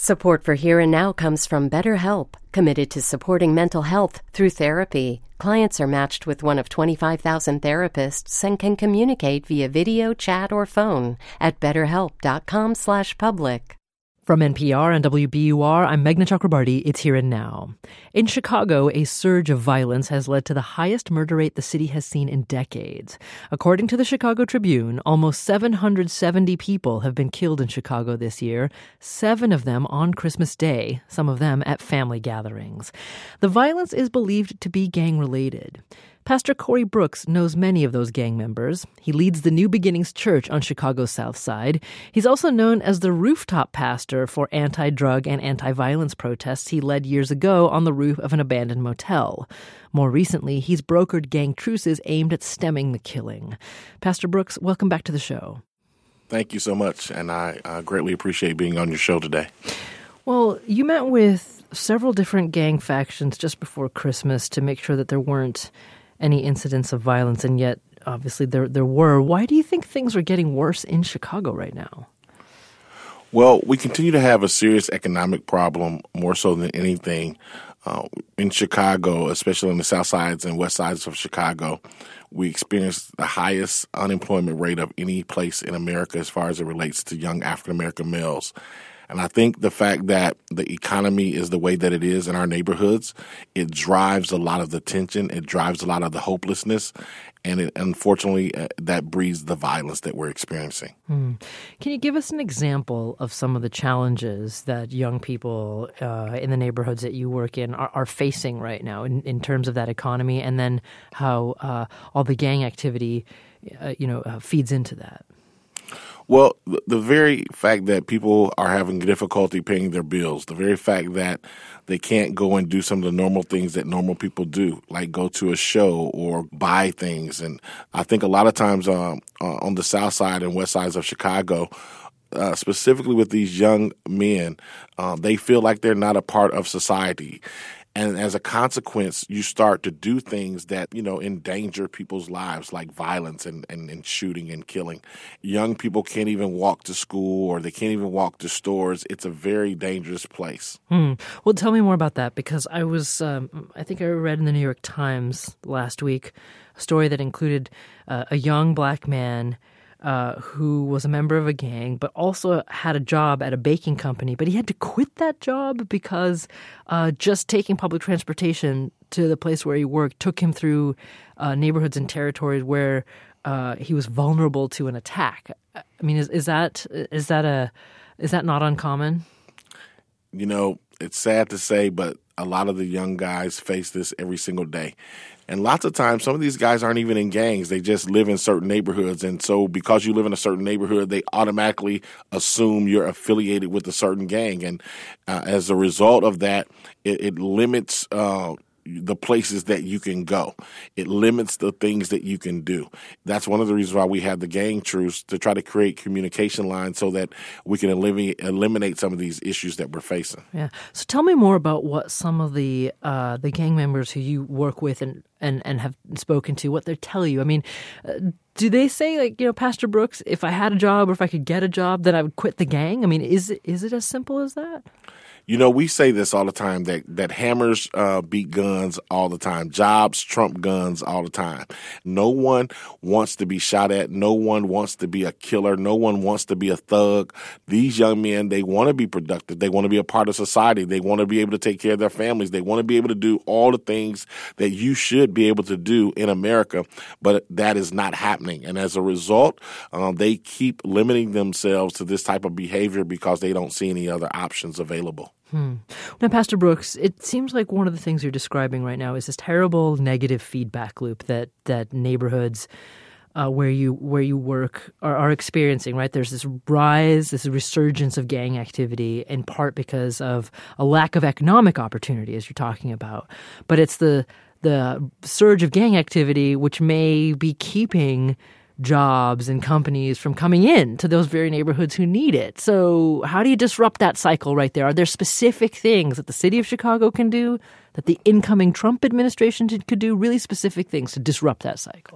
Support for Here and Now comes from BetterHelp, committed to supporting mental health through therapy. Clients are matched with one of 25,000 therapists and can communicate via video, chat, or phone at betterhelp.com/public. From NPR and WBUR, I'm Meghna Chakrabarty. It's Here and Now. In Chicago, a surge of violence has led to the highest murder rate the city has seen in decades. According to the Chicago Tribune, almost 770 people have been killed in Chicago this year, 7 of them on Christmas Day, some of them at family gatherings. The violence is believed to be gang-related. Pastor Corey Brooks knows many of those gang members. He leads the New Beginnings Church on Chicago's South Side. He's also known as the rooftop pastor for anti-drug and anti-violence protests he led years ago on the roof of an abandoned motel. More recently, he's brokered gang truces aimed at stemming the killing. Pastor Brooks, welcome back to the show. Thank you so much, and I greatly appreciate being on your show today. Well, you met with several different gang factions just before Christmas to make sure that there weren't any incidents of violence, and yet, obviously, there were. Why do you think things are getting worse in Chicago right now? Well, we continue to have a serious economic problem, more so than anything. In Chicago, especially on the south sides and west sides of Chicago, we experience the highest unemployment rate of any place in America as far as it relates to young African-American males. And I think the fact that the economy is the way that it is in our neighborhoods, it drives a lot of the tension, it drives a lot of the hopelessness, and it, unfortunately, that breeds the violence that we're experiencing. Can you give us an example of some of the challenges that young people in the neighborhoods that you work in are facing right now in terms of that economy, and then how all the gang activity feeds into that? Well, the very fact that people are having difficulty paying their bills, the very fact that they can't go and do some of the normal things that normal people do, like go to a show or buy things. And I think a lot of times on the south side and west sides of Chicago, specifically with these young men, they feel like they're not a part of society. And as a consequence, you start to do things that, endanger people's lives, like violence and shooting and killing. Young people can't even walk to school, or they can't even walk to stores. It's a very dangerous place. Well, tell me more about that, because I think I read in the New York Times last week a story that included a young black man who was a member of a gang, but also had a job at a baking company. But he had to quit that job because just taking public transportation to the place where he worked took him through neighborhoods and territories where he was vulnerable to an attack. I mean, is that not uncommon? It's sad to say, but a lot of the young guys face this every single day. And lots of times, some of these guys aren't even in gangs. They just live in certain neighborhoods. And so because you live in a certain neighborhood, they automatically assume you're affiliated with a certain gang. And as a result of that, it limits the places that you can go. It limits the things that you can do. That's one of the reasons why we have the gang truce, to try to create communication lines so that we can eliminate some of these issues that we're facing. Yeah. So tell me more about what some of the gang members who you work with and have spoken to, what they tell you. I mean, do they say, Pastor Brooks, if I had a job or if I could get a job, then I would quit the gang? I mean, is it as simple as that? We say this all the time, that hammers beat guns all the time. Jobs trump guns all the time. No one wants to be shot at. No one wants to be a killer. No one wants to be a thug. These young men, they want to be productive. They want to be a part of society. They want to be able to take care of their families. They want to be able to do all the things that you should be able to do in America, but that is not happening. And as a result, they keep limiting themselves to this type of behavior because they don't see any other options available. Now, Pastor Brooks, it seems like one of the things you're describing right now is this terrible negative feedback loop that neighborhoods where you work are experiencing, right? There's this rise, this resurgence of gang activity, in part because of a lack of economic opportunity, as you're talking about. But it's the surge of gang activity which may be keeping jobs and companies from coming in to those very neighborhoods who need it. So how do you disrupt that cycle right there? Are there specific things that the city of Chicago can do, that the incoming Trump administration could do, really specific things to disrupt that cycle?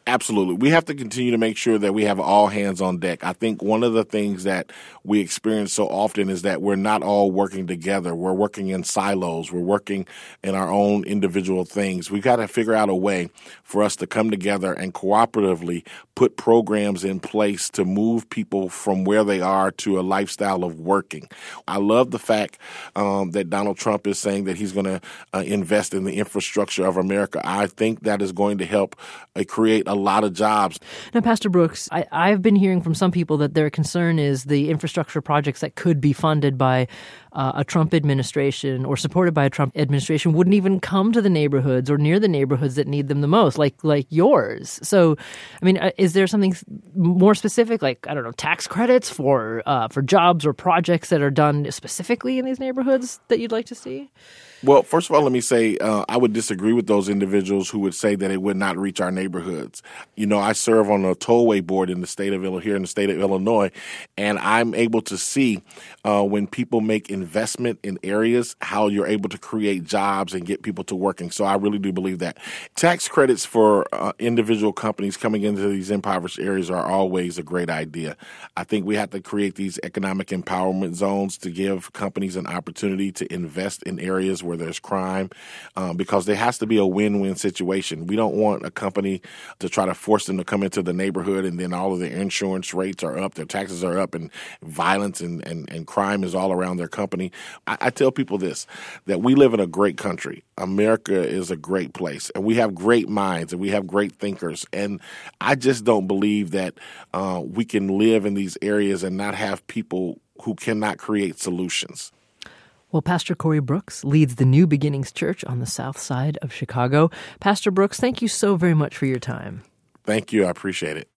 Absolutely. We have to continue to make sure that we have all hands on deck. I think one of the things that we experience so often is that we're not all working together. We're working in silos. We're working in our own individual things. We've got to figure out a way for us to come together and cooperatively put programs in place to move people from where they are to a lifestyle of working. I love the fact that Donald Trump is saying that he's going to invest in the infrastructure of America. I think that is going to help create a lot of jobs. Now, Pastor Brooks, I've been hearing from some people that their concern is the infrastructure projects that could be funded by a Trump administration or supported by a Trump administration wouldn't even come to the neighborhoods or near the neighborhoods that need them the most, like yours. So, I mean, is there something more specific, like, I don't know, tax credits for jobs or projects that are done specifically in these neighborhoods that you'd like to see? Well, first of all, let me say I would disagree with those individuals who would say that it would not reach our neighborhoods. You know, I serve on a tollway board in the state of Illinois, and I'm able to see when people make investment in areas, how you're able to create jobs and get people to working. So I really do believe that. Tax credits for individual companies coming into these impoverished areas are always a great idea. I think we have to create these economic empowerment zones to give companies an opportunity to invest in areas where there's crime, because there has to be a win-win situation. We don't want a company to try to force them to come into the neighborhood and then all of their insurance rates are up, their taxes are up, and violence and crime is all around their company. I tell people this, that we live in a great country. America is a great place, and we have great minds, and we have great thinkers. And I just don't believe that we can live in these areas and not have people who cannot create solutions. Well, Pastor Corey Brooks leads the New Beginnings Church on the south side of Chicago. Pastor Brooks, thank you so very much for your time. Thank you. I appreciate it.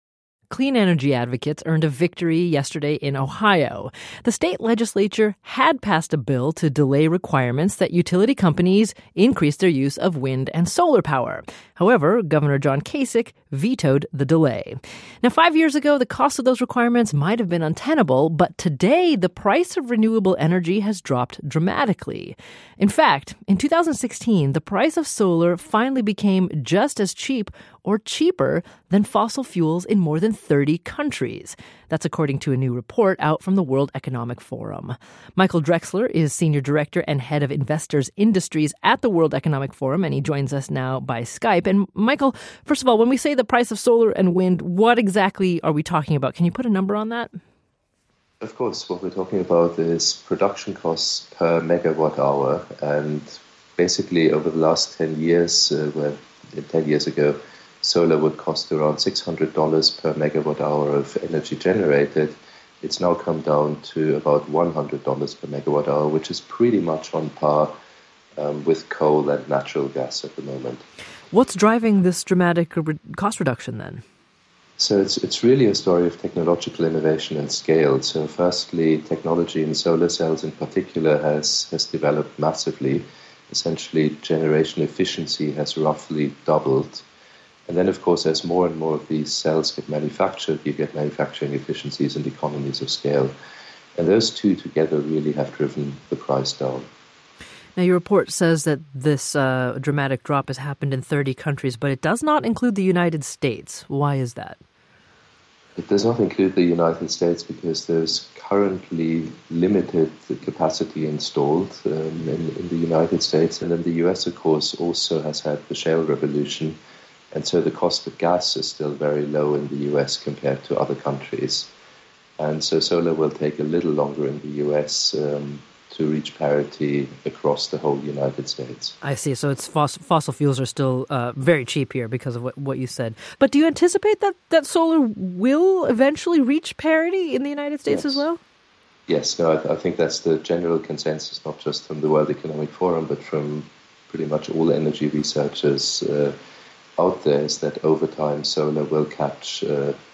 Clean energy advocates earned a victory yesterday in Ohio. The state legislature had passed a bill to delay requirements that utility companies increase their use of wind and solar power. However, Governor John Kasich vetoed the delay. Now, 5 years ago, the cost of those requirements might have been untenable, but today the price of renewable energy has dropped dramatically. In fact, in 2016, the price of solar finally became just as cheap or cheaper than fossil fuels in more than 30 countries. That's according to a new report out from the World Economic Forum. Michael Drexler is Senior Director and Head of Investors Industries at the World Economic Forum, and he joins us now by Skype. And Michael, first of all, when we say the price of solar and wind, what exactly are we talking about? Can you put a number on that? Of course, what we're talking about is production costs per megawatt hour. And basically, over the last 10 years, 10 years ago, solar would cost around $600 per megawatt hour of energy generated. It's now come down to about $100 per megawatt hour, which is pretty much on par with coal and natural gas at the moment. What's driving this dramatic cost reduction then? So it's really a story of technological innovation and scale. So firstly, technology in solar cells in particular has developed massively. Essentially, generation efficiency has roughly doubled. And then, of course, as more and more of these cells get manufactured, you get manufacturing efficiencies and economies of scale. And those two together really have driven the price down. Now, your report says that this dramatic drop has happened in 30 countries, but it does not include the United States. Why is that? It does not include the United States because there's currently limited capacity installed in the United States. And then the US, of course, also has had the shale revolution. And so the cost of gas is still very low in the US compared to other countries. And so solar will take a little longer in the US to reach parity across the whole United States. I see. So it's fossil fuels are still very cheap here because of what you said. But do you anticipate that solar will eventually reach parity in the United States as well? Yes. No, I think that's the general consensus, not just from the World Economic Forum, but from pretty much all energy researchers out there, is that over time solar will catch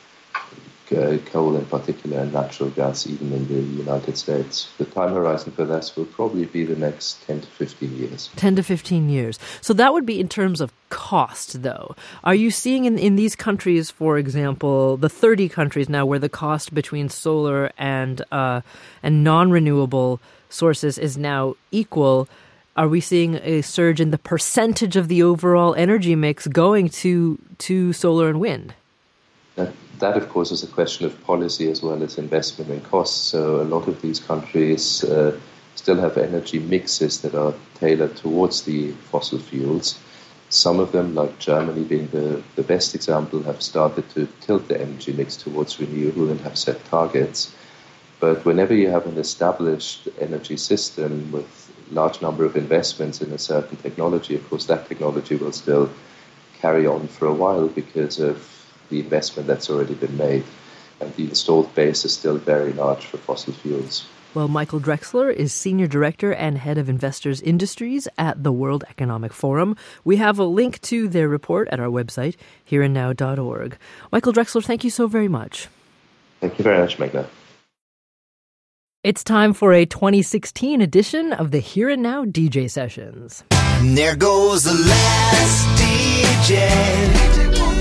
coal in particular and natural gas even in the United States. The time horizon for this will probably be the next 10 to 15 years. 10 to 15 years. So that would be in terms of cost, though. Are you seeing in these countries, for example, the 30 countries now where the cost between solar and non-renewable sources is now equal, are we seeing a surge in the percentage of the overall energy mix going to solar and wind? That, of course, is a question of policy as well as investment and costs. So a lot of these countries still have energy mixes that are tailored towards the fossil fuels. Some of them, like Germany being the best example, have started to tilt the energy mix towards renewable and have set targets. But whenever you have an established energy system with large number of investments in a certain technology, of course, that technology will still carry on for a while because of the investment that's already been made. And the installed base is still very large for fossil fuels. Well, Michael Drexler is Senior Director and Head of Investors Industries at the World Economic Forum. We have a link to their report at our website, hereandnow.org. Michael Drexler, thank you so very much. Thank you very much, Meghna. It's time for a 2016 edition of the Here and Now DJ Sessions. And there goes the last DJ.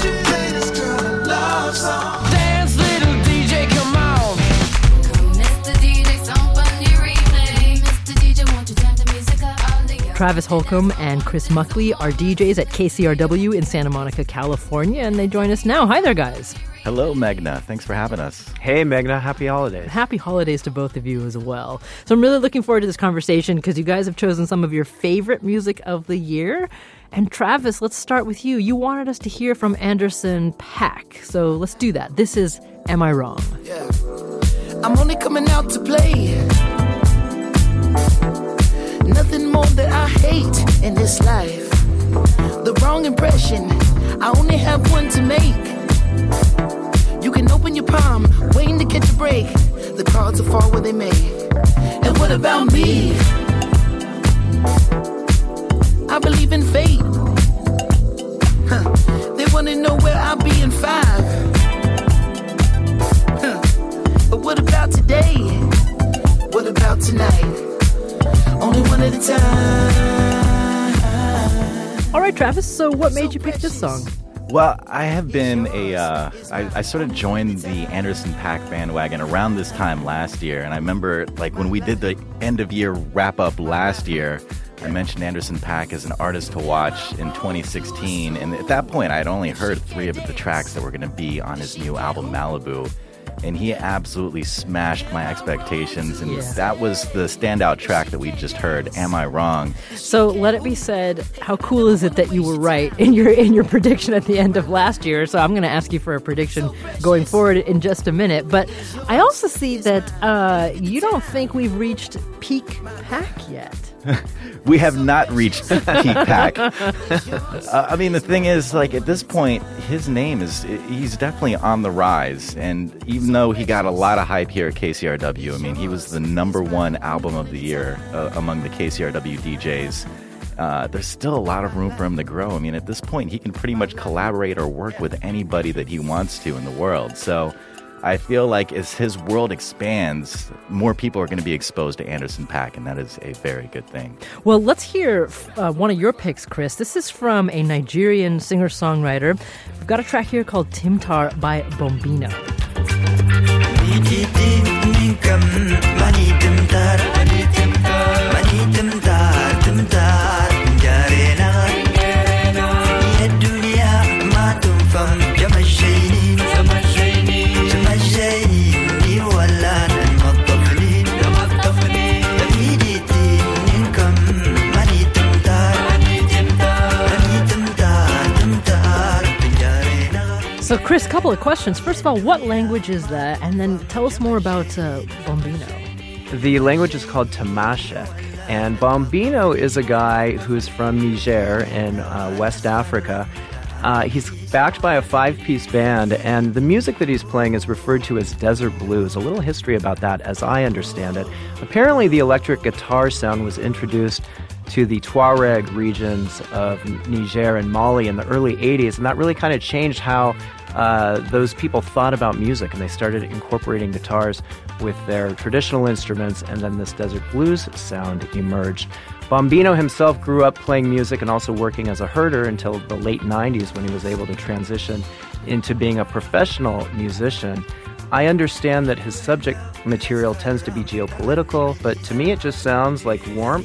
Dance, little DJ, come on. Mr. DJ, somebody replay. Mr. DJ, won't you turn the music up all day? Travis Holcomb and Chris Muckley are DJs at KCRW in Santa Monica, California, and they join us now. Hi there, guys. Hello, Meghna. Thanks for having us. Hey, Meghna. Happy holidays. Happy holidays to both of you as well. So I'm really looking forward to this conversation because you guys have chosen some of your favorite music of the year. And Travis, let's start with you. You wanted us to hear from Anderson .Paak. So let's do that. This is Am I Wrong? Yeah. I'm only coming out to play. Nothing more that I hate in this life. The wrong impression, I only have one to make. You can open your palm, waiting to catch a break. The cards will fall where they may. And what about me? I believe in fate. They want to know where I'll be in 5. But what about today? What about tonight? Only one at a time. All right, Travis, so what made you pick this song? Well, I have been I sort of joined the Anderson .Paak bandwagon around this time last year. And I remember, like, when we did the end-of-year wrap-up last year, I mentioned Anderson .Paak as an artist to watch in 2016. And at that point, I had only heard 3 of the tracks that were going to be on his new album, Malibu. And he absolutely smashed my expectations. And that was the standout track that we just heard, Am I Wrong? So let it be said, how cool is it that you were right in your prediction at the end of last year? So I'm going to ask you for a prediction going forward in just a minute. But I also see that you don't think we've reached peak Paak yet. We have not reached peak Paak. I mean, the thing is, like, at this point, his name he's definitely on the rise. And even though he got a lot of hype here at KCRW, I mean, he was the #1 album of the year among the KCRW DJs. There's still a lot of room for him to grow. I mean, at this point, he can pretty much collaborate or work with anybody that he wants to in the world. So I feel like as his world expands, more people are going to be exposed to Anderson .Paak, and that is a very good thing. Well, let's hear one of your picks, Chris. This is from a Nigerian singer-songwriter. We've got a track here called Timtar by Bombino. So, Chris, couple of questions. First of all, what language is that? And then tell us more about Bombino. The language is called Tamashek. And Bombino is a guy who's from Niger in West Africa. He's backed by a 5-piece band, and the music that he's playing is referred to as desert blues. A little history about that, as I understand it. Apparently, the electric guitar sound was introduced to the Tuareg regions of Niger and Mali in the early 80s, and that really kind of changed how those people thought about music, and they started incorporating guitars with their traditional instruments, and then this desert blues sound emerged. Bombino himself grew up playing music and also working as a herder until the late 90s when he was able to transition into being a professional musician. I understand that his subject material tends to be geopolitical, but to me it just sounds like warmth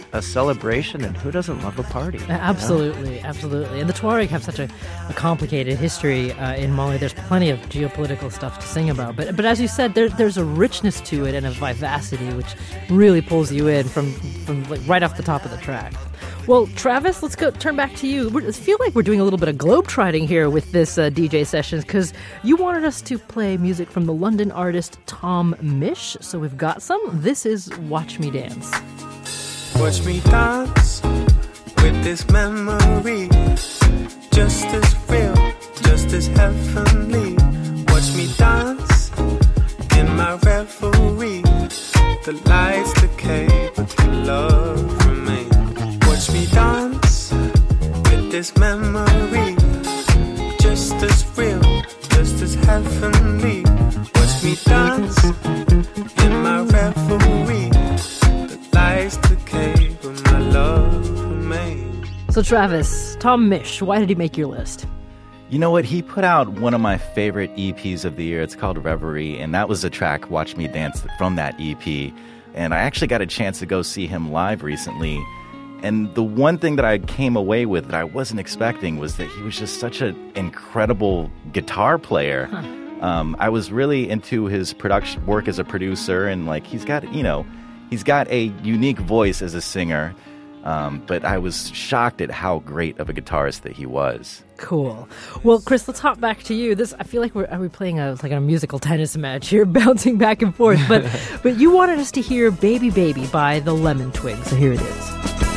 a celebration, and who doesn't love a party? Absolutely, absolutely. And the Tuareg have such a complicated history in Mali. There's plenty of geopolitical stuff to sing about. But as you said, there's a richness to it and a vivacity which really pulls you in from like right off the top of the track. Well, Travis, let's turn back to you. I feel like we're doing a little bit of globetrotting here with this DJ sessions, because you wanted us to play music from the London artist Tom Misch. So we've got some. This is Watch Me Dance. Watch me dance with this memory, just as real, just as heavenly. Watch me dance in my reverie. The lights decay, but the love remains. Watch me dance with this memory, just as real, just as heavenly. Watch me dance in my reverie. The lights decay, but my love remains. So Travis, Tom Misch, why did he make your list? You know what? He put out one of my favorite EPs of the year. It's called Reverie, and that was the track Watch Me Dance from that EP. And I actually got a chance to go see him live recently. And the one thing that I came away with that I wasn't expecting was that he was just such an incredible guitar player. I was really into his production work as a producer, and like he's got a unique voice as a singer. But I was shocked at how great of a guitarist that he was. Cool. Well, Chris, let's hop back to you. I feel like are we playing a musical tennis match here, bouncing back and forth. But you wanted us to hear "Baby Baby" by the Lemon Twigs. So here it is.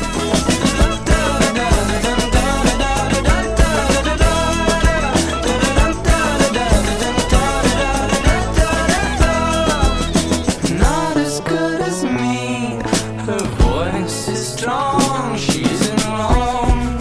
Not as good as me, her voice is strong, she's in Rome.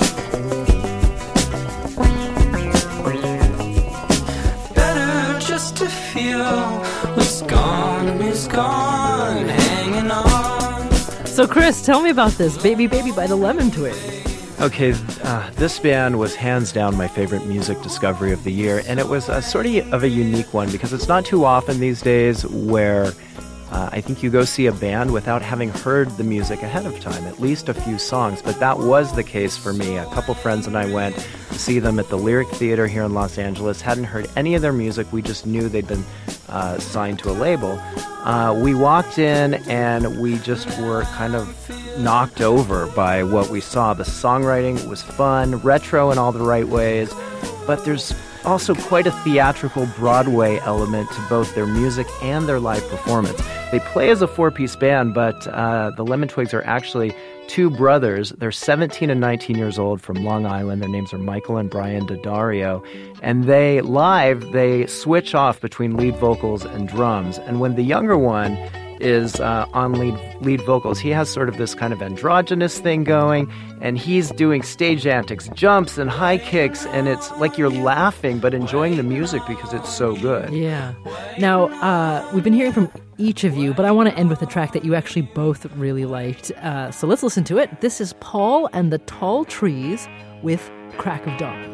Better just to feel what's gone is gone, hanging on. So, Chris, tell me about this "Baby Baby" by the Lemon Twigs. Okay, this band was hands down my favorite music discovery of the year, and it was sort of a unique one because it's not too often these days where I think you go see a band without having heard the music ahead of time, at least a few songs, but that was the case for me. A couple friends and I went to see them at the Lyric Theater here in Los Angeles, hadn't heard any of their music, we just knew they'd been signed to a label. We walked in and we just were kind of knocked over by what we saw. The songwriting was fun, retro in all the right ways, but there's also quite a theatrical Broadway element to both their music and their live performance. They play as a four-piece band, but the Lemon Twigs are actually two brothers. They're 17 and 19 years old from Long Island. Their names are Michael and Brian Daddario. And they switch off between lead vocals and drums. And when the younger one is on lead vocals, he has sort of this kind of androgynous thing going, and he's doing stage antics, jumps and high kicks, and it's like you're laughing but enjoying the music because it's so good. Yeah. Now, we've been hearing from each of you, but I want to end with a track that you actually both really liked. So let's listen to it. This is Paul and the Tall Trees with Crack of Dawn.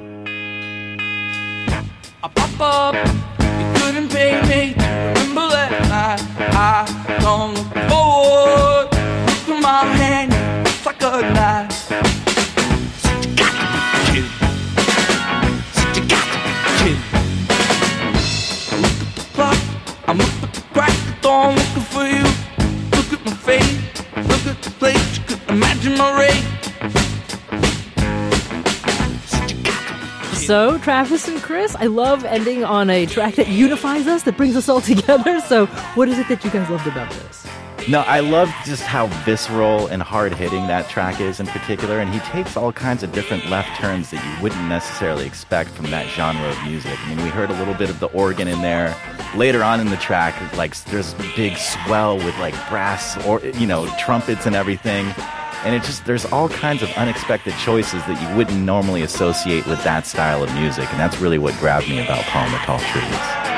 I pop up, you couldn't pay me to remember that night. I don't look forward to my hand, it's like a knife. Said you got to be kidding. Said you got to be kidding. I look at the clock, I'm up at the crack of dawn looking for you. Look at my face, look at the place, you could imagine my rate. So, Travis and Chris, I love ending on a track that unifies us, that brings us all together. So, what is it that you guys loved about this? No, I love just how visceral and hard-hitting that track is in particular, and he takes all kinds of different left turns that you wouldn't necessarily expect from that genre of music. I mean, we heard a little bit of the organ in there. Later on in the track, like, there's a big swell with, like, brass or, trumpets and everything. And there's all kinds of unexpected choices that you wouldn't normally associate with that style of music. And that's really what grabbed me about Paul and the Tall Trees.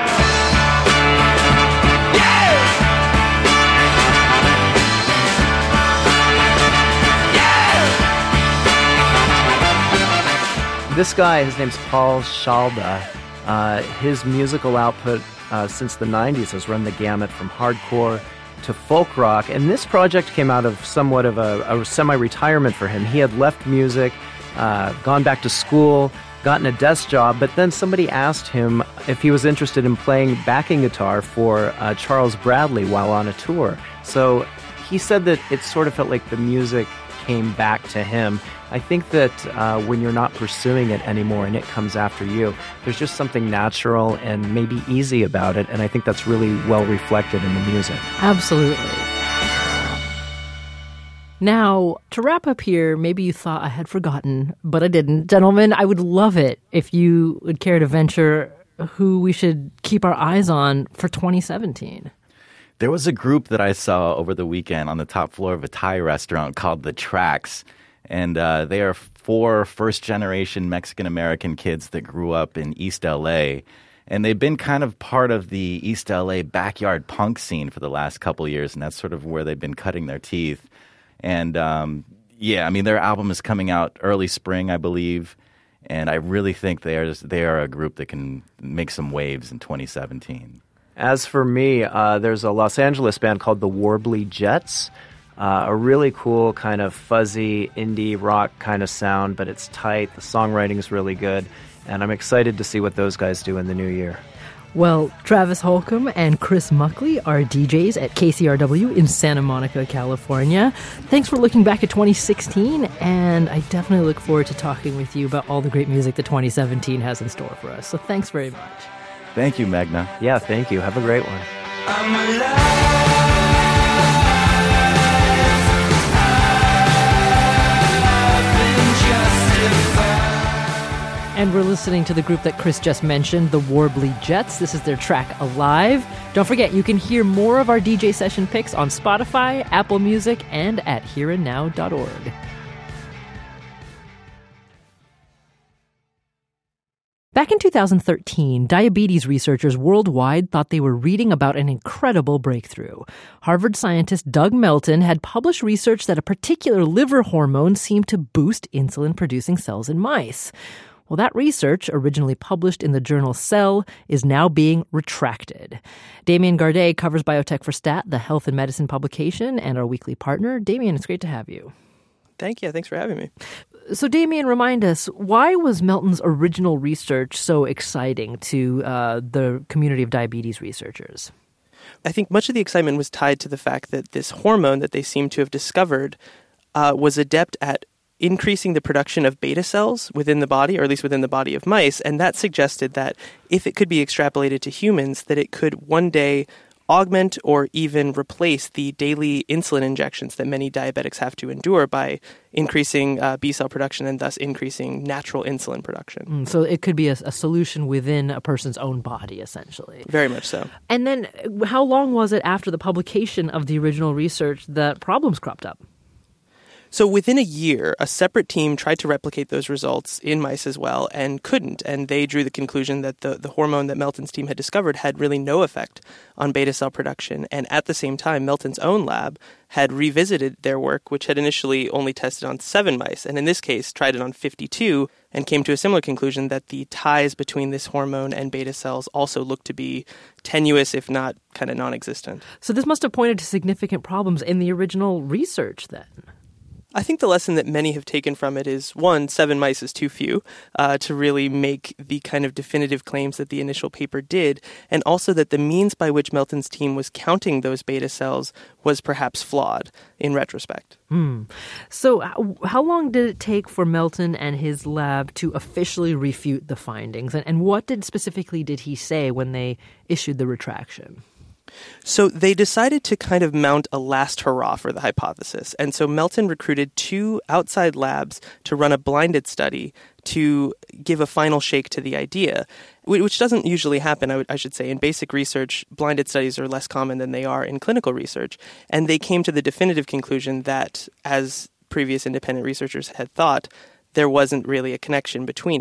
This guy, his name's Paul Shalda. His musical output since the 90s has run the gamut from hardcore to folk rock, and this project came out of somewhat of a semi-retirement for him. He had left music, gone back to school, gotten a desk job, but then somebody asked him if he was interested in playing backing guitar for Charles Bradley while on a tour. So he said that it sort of felt like the music came back to him. I think that when you're not pursuing it anymore and it comes after you, there's just something natural and maybe easy about it, and I think that's really well reflected in the music. Absolutely. Now, to wrap up here, maybe you thought I had forgotten, but I didn't. Gentlemen, I would love it if you would care to venture who we should keep our eyes on for 2017. There was a group that I saw over the weekend on the top floor of a Thai restaurant called The Tracks. And they are 4 first-generation Mexican-American kids that grew up in East L.A., and they've been kind of part of the East L.A. backyard punk scene for the last couple of years, and that's sort of where they've been cutting their teeth. And, their album is coming out early spring, I believe, and I really think they are a group that can make some waves in 2017. As for me, there's a Los Angeles band called the Warbly Jets. A really cool kind of fuzzy indie rock kind of sound, but it's tight. The songwriting is really good, and I'm excited to see what those guys do in the new year. Well, Travis Holcomb and Chris Muckley are DJs at KCRW in Santa Monica, California. Thanks for looking back at 2016, and I definitely look forward to talking with you about all the great music that 2017 has in store for us. So thanks very much. Thank you, Meghna. Yeah, thank you. Have a great one. I'm alive. And we're listening to the group that Chris just mentioned, the Warbly Jets. This is their track Alive. Don't forget, you can hear more of our DJ session picks on Spotify, Apple Music, and at hereandnow.org. Back in 2013, diabetes researchers worldwide thought they were reading about an incredible breakthrough. Harvard scientist Doug Melton had published research that a particular liver hormone seemed to boost insulin-producing cells in mice. Well, that research, originally published in the journal Cell, is now being retracted. Damien Gardet covers Biotech for Stat, the health and medicine publication, and our weekly partner. Damien, it's great to have you. Thank you. Thanks for having me. So, Damien, remind us, why was Melton's original research so exciting to the community of diabetes researchers? I think much of the excitement was tied to the fact that this hormone that they seem to have discovered was adept at increasing the production of beta cells within the body, or at least within the body of mice, and that suggested that if it could be extrapolated to humans, that it could one day augment or even replace the daily insulin injections that many diabetics have to endure by increasing B cell production and thus increasing natural insulin production. So it could be a solution within a person's own body, essentially. Very much so. And then how long was it after the publication of the original research that problems cropped up? So within a year, a separate team tried to replicate those results in mice as well and couldn't. And they drew the conclusion that the hormone that Melton's team had discovered had really no effect on beta cell production. And at the same time, Melton's own lab had revisited their work, which had initially only tested on 7 mice, and in this case tried it on 52, and came to a similar conclusion that the ties between this hormone and beta cells also looked to be tenuous, if not kind of non-existent. So this must have pointed to significant problems in the original research then. I think the lesson that many have taken from it is, 1, 7 mice is too few to really make the kind of definitive claims that the initial paper did, and also that the means by which Melton's team was counting those beta cells was perhaps flawed in retrospect. So how long did it take for Melton and his lab to officially refute the findings, and what specifically did he say when they issued the retraction? So they decided to kind of mount a last hurrah for the hypothesis. And so Melton recruited 2 outside labs to run a blinded study to give a final shake to the idea, which doesn't usually happen, I should say. In basic research, blinded studies are less common than they are in clinical research. And they came to the definitive conclusion that, as previous independent researchers had thought, there wasn't really a connection between it.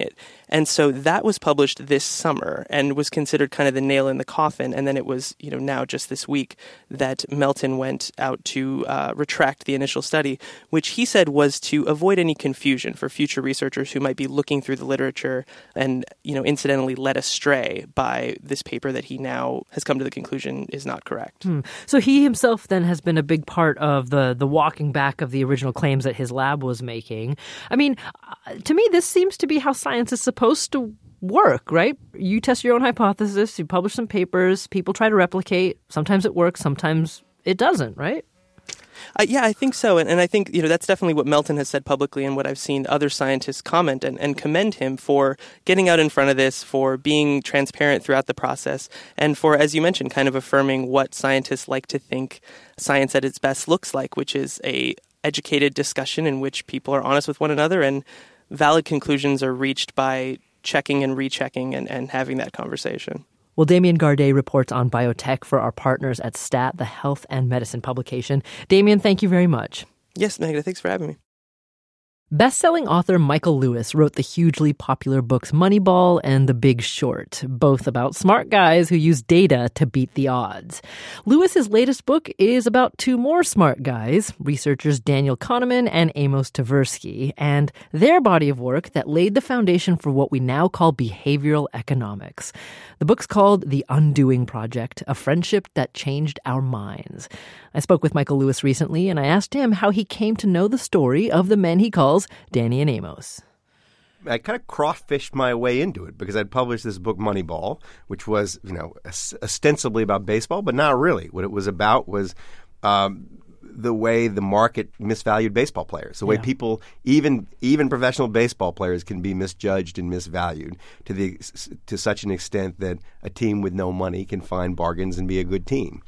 And so that was published this summer and was considered kind of the nail in the coffin. And then it was, now just this week that Melton went out to retract the initial study, which he said was to avoid any confusion for future researchers who might be looking through the literature and, incidentally led astray by this paper that he now has come to the conclusion is not correct. So he himself then has been a big part of the walking back of the original claims that his lab was making. I mean, to me, this seems to be how science is supposed to work, right? You test your own hypothesis, you publish some papers, people try to replicate. Sometimes it works, sometimes it doesn't, right? Yeah, I think so. And I think, that's definitely what Melton has said publicly and what I've seen other scientists comment and commend him for getting out in front of this, for being transparent throughout the process, and for, as you mentioned, kind of affirming what scientists like to think science at its best looks like, which is a educated discussion in which people are honest with one another and valid conclusions are reached by checking and rechecking and having that conversation. Well, Damien Gardet reports on biotech for our partners at STAT, the health and medicine publication. Damien, thank you very much. Yes, Magda, thanks for having me. Best-selling author Michael Lewis wrote the hugely popular books Moneyball and The Big Short, both about smart guys who use data to beat the odds. Lewis's latest book is about two more smart guys, researchers Daniel Kahneman and Amos Tversky, and their body of work that laid the foundation for what we now call behavioral economics. The book's called The Undoing Project, a friendship that changed our minds. I spoke with Michael Lewis recently, and I asked him how he came to know the story of the men he calls Danny and Amos. I kind of crawfished my way into it because I'd published this book, Moneyball, which was, ostensibly about baseball, but not really. What it was about was the way the market misvalued baseball players, the way people, even professional baseball players, can be misjudged and misvalued to such an extent that a team with no money can find bargains and be a good team.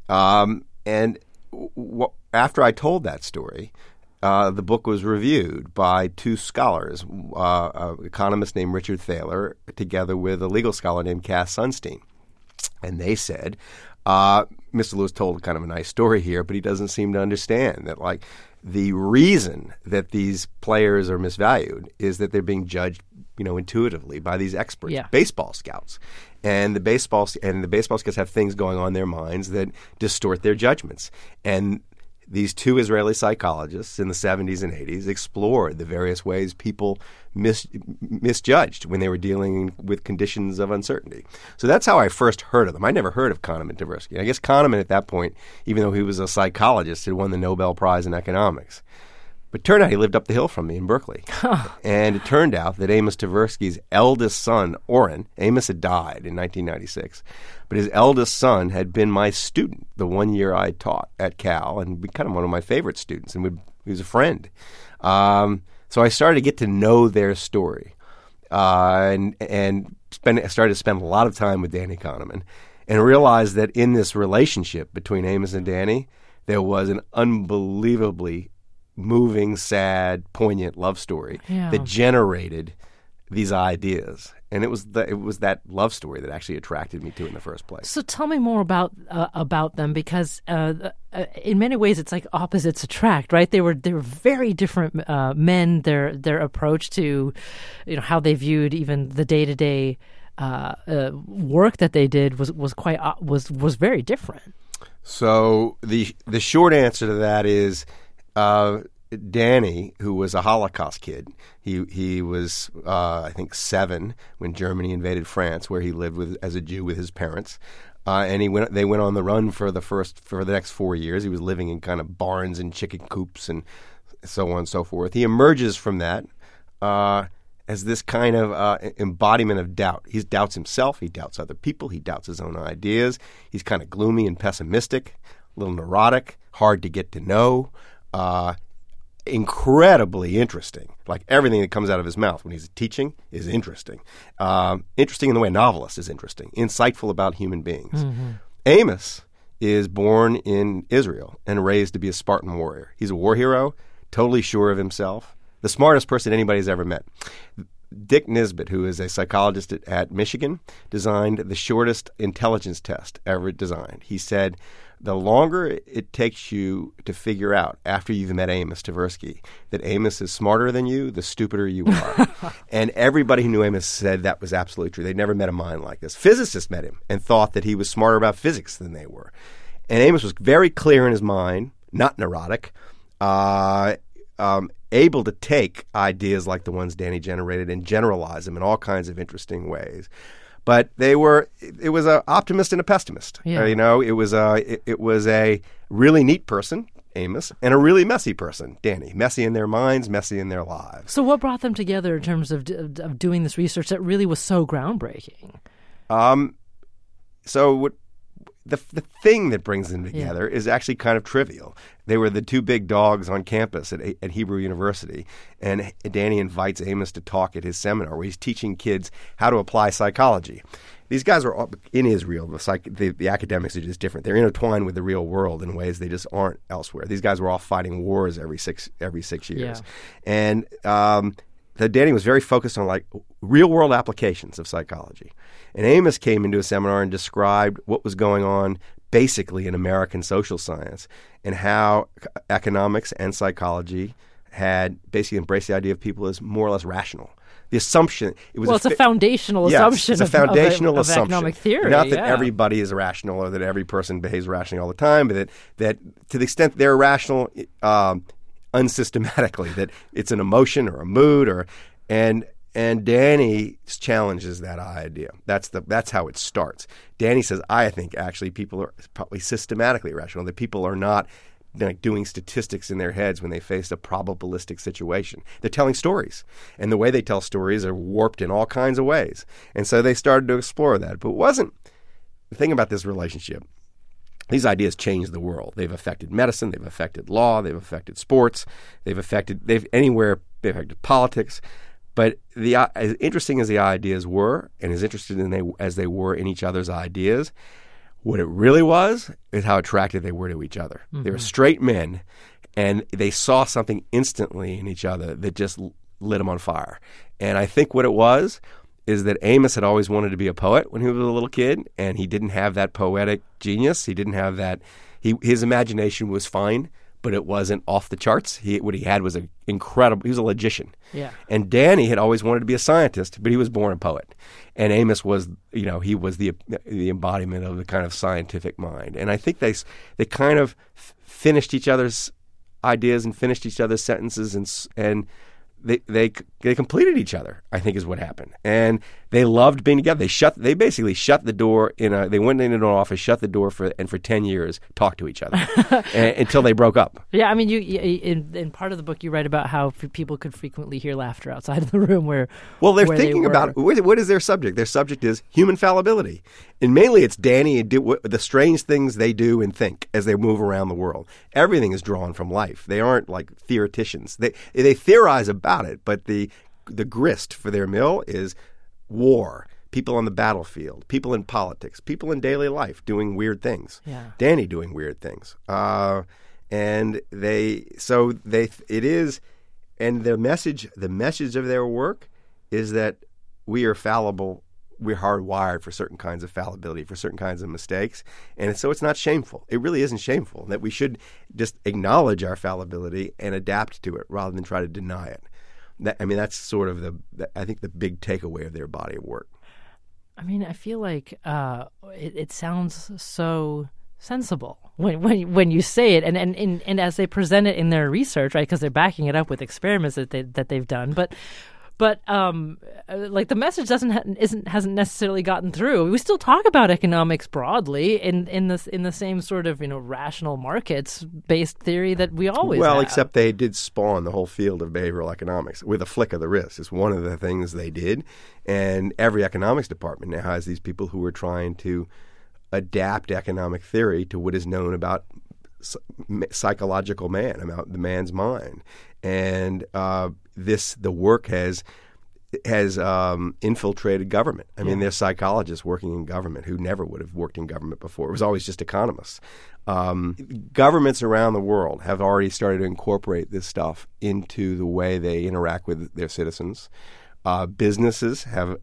And after I told that story, the book was reviewed by two scholars, an economist named Richard Thaler, together with a legal scholar named Cass Sunstein. And they said, Mr. Lewis told kind of a nice story here, but he doesn't seem to understand that, the reason that these players are misvalued is that they're being judged, intuitively by these experts, baseball scouts. And the baseball scouts have things going on in their minds that distort their judgments. And these two Israeli psychologists in the 70s and 80s explored the various ways people misjudged when they were dealing with conditions of uncertainty. So that's how I first heard of them. I never heard of Kahneman and Tversky. I guess Kahneman at that point, even though he was a psychologist, had won the Nobel Prize in economics. But it turned out he lived up the hill from me in Berkeley. And it turned out that Amos Tversky's eldest son, Oren, Amos had died in 1996, but his eldest son had been my student the 1 year I taught at Cal and be kind of one of my favorite students, and he was a friend. So I started to get to know their story and started to spend a lot of time with Danny Kahneman and realized that in this relationship between Amos and Danny, there was an unbelievably moving, sad, poignant love story that generated these ideas. And it was that love story that actually attracted me to it in the first place. So tell me more about them, because in many ways it's like opposites attract, right? They were very different men. Their approach to how they viewed even the day-to-day work that they did was very different. So the short answer to that is Danny, who was a Holocaust kid, he was I think 7 when Germany invaded France, where he lived as a Jew with his parents, and they went on the run for the next 4 years. He was living in kind of barns and chicken coops and so on and so forth. He emerges from that as this kind of embodiment of doubt. He doubts himself, he doubts other people, he doubts his own ideas. He's kind of gloomy and pessimistic, a little neurotic, hard to get to know. Incredibly interesting. Like everything that comes out of his mouth when he's teaching is interesting. Interesting in the way a novelist is interesting. Insightful about human beings. Mm-hmm. Amos is born in Israel and raised to be a Spartan warrior. He's a war hero, totally sure of himself, the smartest person anybody's ever met. Dick Nisbet, who is a psychologist at Michigan, designed the shortest intelligence test ever designed. He said, the longer it takes you to figure out after you've met Amos Tversky that Amos is smarter than you, the stupider you are. And everybody who knew Amos said that was absolutely true. They'd never met a mind like this. Physicists met him and thought that he was smarter about physics than they were. And Amos was very clear in his mind, not neurotic, able to take ideas like the ones Danny generated and generalize them in all kinds of interesting ways. But it was an optimist and a pessimist. Yeah. It was a really neat person, Amos, and a really messy person, Danny. Messy in their minds, messy in their lives. So what brought them together in terms of doing this research that really was so groundbreaking? The thing that brings them together is actually kind of trivial. They were the two big dogs on campus at Hebrew University, and Danny invites Amos to talk at his seminar where he's teaching kids how to apply psychology. These guys are all in Israel. The academics are just different. They're intertwined with the real world in ways they just aren't elsewhere. These guys were all fighting wars every 6 years. Yeah. And Danny was very focused on real-world applications of psychology. And Amos came into a seminar and described what was going on basically in American social science and how economics and psychology had basically embraced the idea of people as more or less rational. The assumption it's a foundational assumption. It's a foundational of assumption. Economic theory. Not that everybody is rational or that every person behaves rationally all the time, but that to the extent they're rational unsystematically, that it's an emotion or a mood and Danny challenges that idea. That's how it starts. Danny says, I think actually people are probably systematically irrational, that people are not doing statistics in their heads when they face a probabilistic situation. They're telling stories, and the way they tell stories are warped in all kinds of ways. And so they started to explore that. But the thing about this relationship, these ideas change the world. They've affected medicine, they've affected law, they've affected sports, they've affected politics. But as interesting as the ideas were, and as interested as they were in each other's ideas, what it really was is how attracted they were to each other. Mm-hmm. They were straight men, and they saw something instantly in each other that just lit them on fire. And I think what it was is that Amos had always wanted to be a poet when he was a little kid, and he didn't have that poetic genius. He didn't have that. His imagination was fine, but it wasn't off the charts. What he had was incredible. He was a logician. Yeah. And Danny had always wanted to be a scientist, but he was born a poet. And Amos was, he was the embodiment of the kind of scientific mind. And I think they kind of finished each other's ideas and finished each other's sentences, and they completed each other, I think is what happened. And they loved being together. They basically shut the door they went into an office, shut the door for 10 years talked to each other until they broke up. Yeah, I mean, in part of the book you write about how people could frequently hear laughter outside of the room where they're thinking about what is their subject. Their subject is human fallibility. And mainly it's Danny and the strange things they do and think as they move around the world. Everything is drawn from life. They aren't like theoreticians. They theorize about it, but the grist for their mill is war, people on the battlefield, people in politics, people in daily life doing weird things. Yeah. Danny doing weird things. And the message of their work is that we are fallible. We're hardwired for certain kinds of fallibility, for certain kinds of mistakes. And so it's not shameful. It really isn't shameful, that we should just acknowledge our fallibility and adapt to it rather than try to deny it. That's sort of I think the big takeaway of their body of work. I mean, I feel like it sounds so sensible when you say it, and as they present it in their research, right? Because they're backing it up with experiments that they've done, but like the message hasn't necessarily gotten through. We still talk about economics broadly in the same sort of rational markets based theory that we always have. Except they did spawn the whole field of behavioral economics with a flick of the wrist. It's one of the things they did, and every economics department now has these people who are trying to adapt economic theory to what is known about psychological man, about the man's mind, and the work has infiltrated government. I mean, there's psychologists working in government who never would have worked in government before. It was always just economists. Governments around the world have already started to incorporate this stuff into the way they interact with their citizens. Businesses have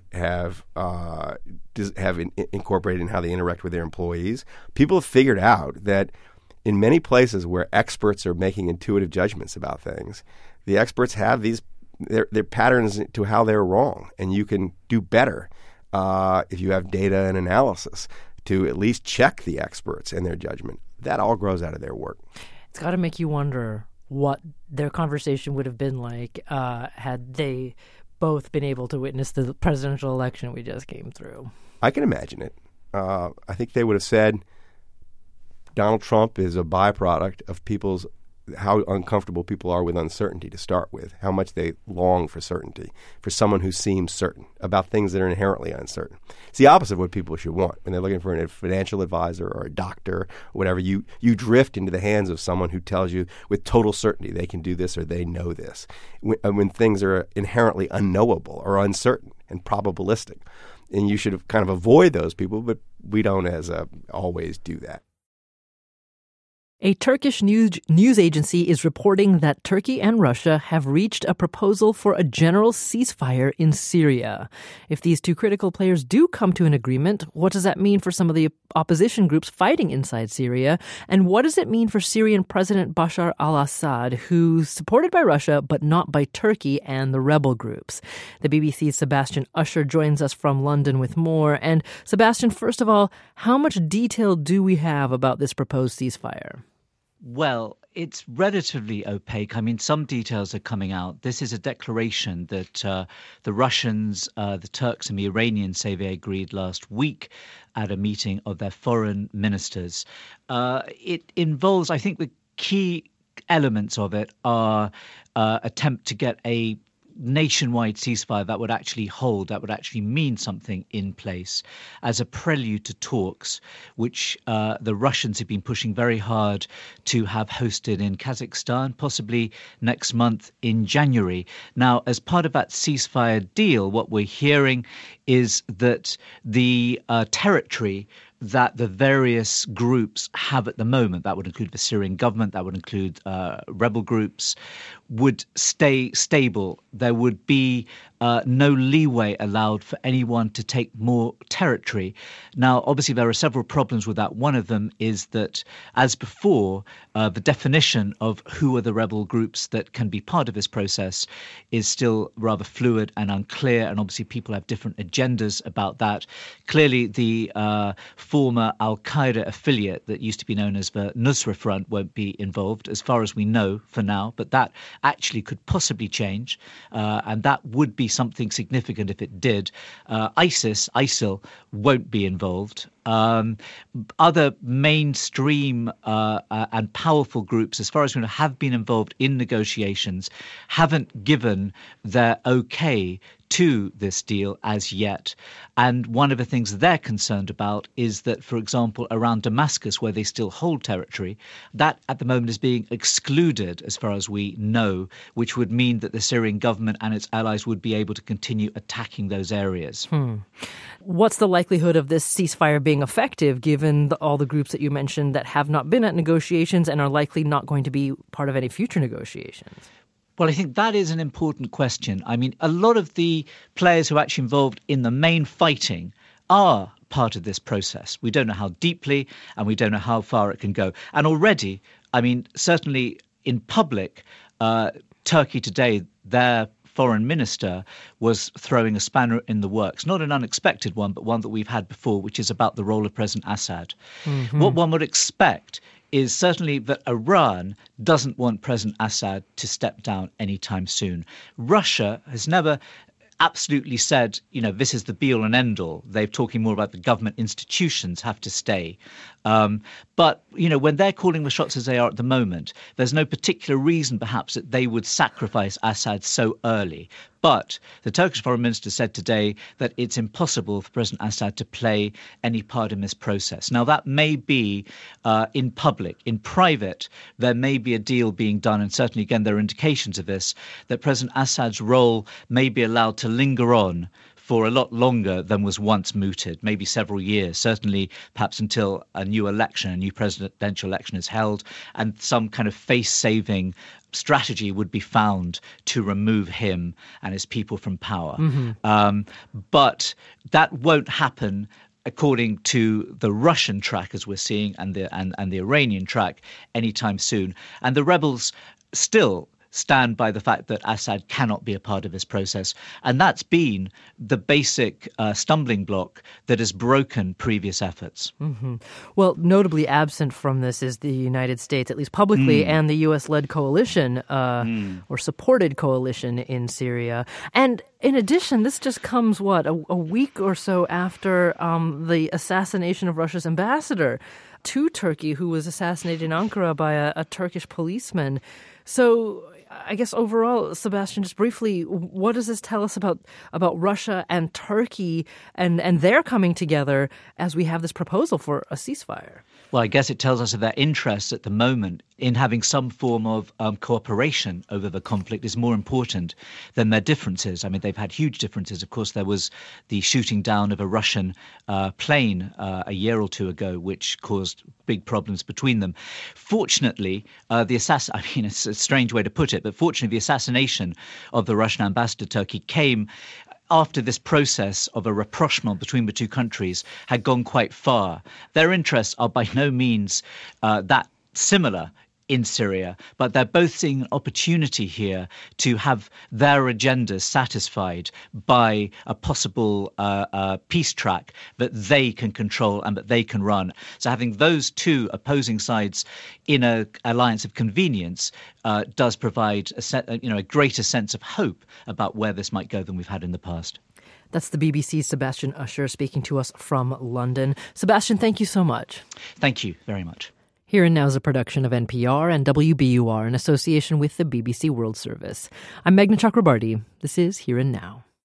incorporated in how they interact with their employees. People have figured out that in many places where experts are making intuitive judgments about things, the experts have their patterns to how they're wrong, and you can do better if you have data and analysis to at least check the experts and their judgment. That all grows out of their work. It's got to make you wonder what their conversation would have been like had they both been able to witness the presidential election we just came through. I can imagine it. I think they would have said Donald Trump is a byproduct of how uncomfortable people are with uncertainty to start with, how much they long for certainty, for someone who seems certain about things that are inherently uncertain. It's the opposite of what people should want. When they're looking for a financial advisor or a doctor or whatever, you drift into the hands of someone who tells you with total certainty they can do this or they know this. When things are inherently unknowable or uncertain and probabilistic. And you should kind of avoid those people, but we don't always do that. A Turkish news agency is reporting that Turkey and Russia have reached a proposal for a general ceasefire in Syria. If these two critical players do come to an agreement, what does that mean for some of the opposition groups fighting inside Syria? And what does it mean for Syrian President Bashar al-Assad, who's supported by Russia but not by Turkey and the rebel groups? The BBC's Sebastian Usher joins us from London with more. And Sebastian, first of all, how much detail do we have about this proposed ceasefire? Well, it's relatively opaque. I mean, some details are coming out. This is a declaration that the Russians, the Turks and the Iranians say they agreed last week at a meeting of their foreign ministers. It involves, I think the key elements of it are attempt to get a nationwide ceasefire that would actually mean something in place as a prelude to talks, which the Russians have been pushing very hard to have hosted in Kazakhstan, possibly next month in January. Now, as part of that ceasefire deal, what we're hearing is that the territory that the various groups have at the moment, that would include the Syrian government, that would include rebel groups, would stay stable. There would be no leeway allowed for anyone to take more territory. Now, obviously, there are several problems with that. One of them is that, as before, the definition of who are the rebel groups that can be part of this process is still rather fluid and unclear, and obviously people have different agendas about that. Clearly, the former al-Qaeda affiliate that used to be known as the Nusra Front won't be involved, as far as we know for now, but that actually could possibly change, and that would be something significant if it did. ISIL won't be involved. Other mainstream and powerful groups, as far as we know, have been involved in negotiations, haven't given their okay to this deal as yet. And one of the things they're concerned about is that, for example, around Damascus, where they still hold territory, that at the moment is being excluded as far as we know, which would mean that the Syrian government and its allies would be able to continue attacking those areas. What's the likelihood of this ceasefire being effective, given all the groups that you mentioned that have not been at negotiations and are likely not going to be part of any future negotiations? Well, I think that is an important question. I mean, a lot of the players who are actually involved in the main fighting are part of this process. We don't know how deeply and we don't know how far it can go. And already, I mean, certainly in public, Turkey today, their foreign minister was throwing a spanner in the works, not an unexpected one, but one that we've had before, which is about the role of President Assad. What one would expect is certainly that Iran doesn't want President Assad to step down anytime soon. Russia has never absolutely said, you know, this is the be-all and end-all. They're talking more about the government institutions have to stay. But, you know, when they're calling the shots as they are at the moment, there's no particular reason, perhaps, that they would sacrifice Assad so early. But the Turkish foreign minister said today that it's impossible for President Assad to play any part in this process. Now, that may be in public. In private, there may be a deal being done, and certainly, again, there are indications of this, that President Assad's role may be allowed to linger on for a lot longer than was once mooted, maybe several years, certainly perhaps until a new presidential election is held, and some kind of face-saving strategy would be found to remove him and his people from power. But that won't happen according to the Russian track, as we're seeing, and the Iranian track anytime soon. And the rebels still stand by the fact that Assad cannot be a part of this process. And that's been the basic stumbling block that has broken previous efforts. Well, notably absent from this is the United States, at least publicly, and the U.S.-led coalition or supported coalition in Syria. And in addition, this just comes, a week or so after the assassination of Russia's ambassador to Turkey, who was assassinated in Ankara by a Turkish policeman. So I guess overall, Sebastian, just briefly, what does this tell us about Russia and Turkey and their coming together as we have this proposal for a ceasefire? Well, I guess it tells us that their interest at the moment in having some form of cooperation over the conflict is more important than their differences. I mean, they've had huge differences. Of course, there was the shooting down of a Russian plane a year or two ago, which caused big problems between them. Fortunately, it's a strange way to put it, but fortunately, the assassination of the Russian ambassador to Turkey came after this process of a rapprochement between the two countries had gone quite far. Their interests are by no means that similar in Syria, but they're both seeing an opportunity here to have their agendas satisfied by a possible peace track that they can control and that they can run. So having those two opposing sides in an alliance of convenience does provide a greater sense of hope about where this might go than we've had in the past. That's the BBC's Sebastian Usher speaking to us from London. Sebastian, thank you so much. Thank you very much. Here and Now is a production of NPR and WBUR in association with the BBC World Service. I'm Meghna Chakrabarti. This is Here and Now.